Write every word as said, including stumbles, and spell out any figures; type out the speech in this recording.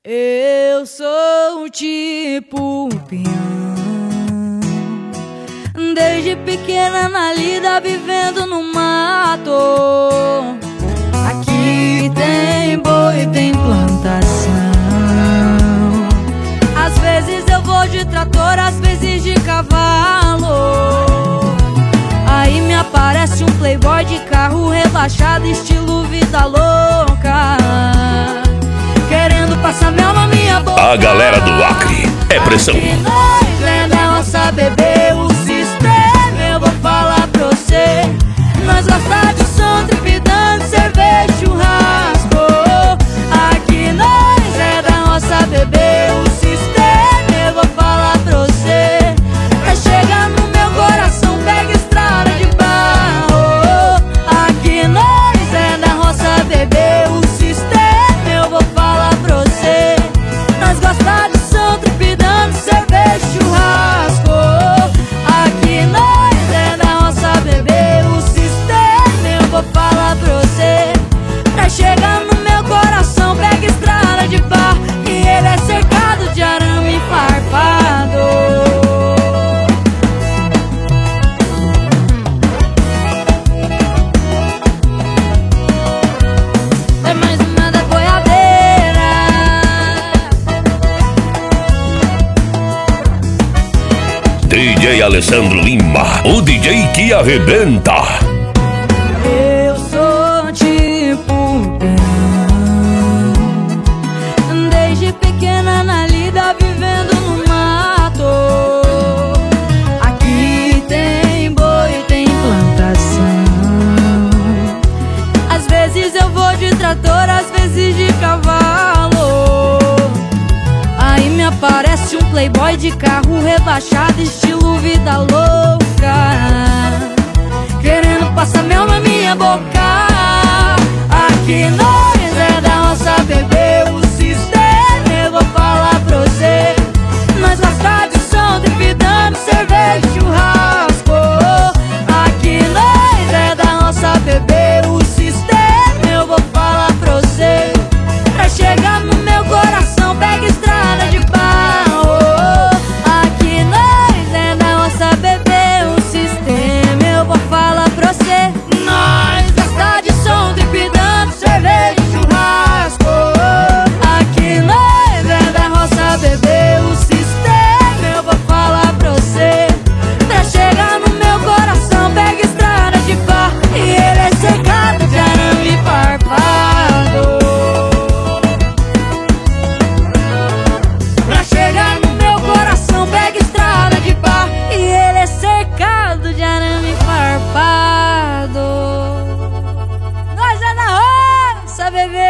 Eu sou tipo peão, desde pequena na lida vivendo no mato. Aqui tem boi, tem plantação. Às vezes eu vou de trator, às vezes de cavalo. Aí me aparece um playboy de carro rebaixado, estilo vida louca, querendo passar mel na minha boca. A galera do Acre é pressão. Aqui nós é da nossa bebê, o sistema eu vou falar pra você. Nós gosta de som, trepidante, cerveja, churrasco. Aqui nós é da nossa bebê, o sistema eu vou falar pra você. Vai chegar no meu coração, pega estrada de barro. Aqui nós é da nossa bebê, o sistema eu vou falar pra você. Nós gosta de som, trepidante, cerveja, churrasco. Aqui nós é da nossa bebê, o sistema eu vou falar pra você. Pra chegar no meu coração, pega estrada de barro, e ele é cercado de arame farpado. É mais uma da boiadeira. D J Alessandro Lima, o D J que arrebenta. Eu sou tipo peão, desde pequena na lida vivendo no mato. Aqui tem boi, tem plantação. Às vezes eu vou de trator, às vezes de cavalo. Aí me aparece um playboy de carro rebaixado, estilo vida louca, querendo passar mel na minha boca. Aqui nós é da nossa bebê, o sistema eu vou falar pra você. Nós gosta de som, trepidante, cerveja, churrasco. Aqui nós é da nossa bebê, o sistema eu vou falar pra você. Pra chegar no meu coração, pega estrada de barro. Aqui nós é da nossa bebê, o sistema eu vou falar pra você. Nós gosta de som, trepidante, cerveja, churrasco. Aqui nós é da nossa bebê, o sistema eu vou falar pra você. Pra chegar no meu coração, pega estrada de barro, e ele é cercado de arame farpado. Pra chegar no meu coração, pega estrada de barro, e ele é cercado de arame farpado. Nós é da roça, bebê.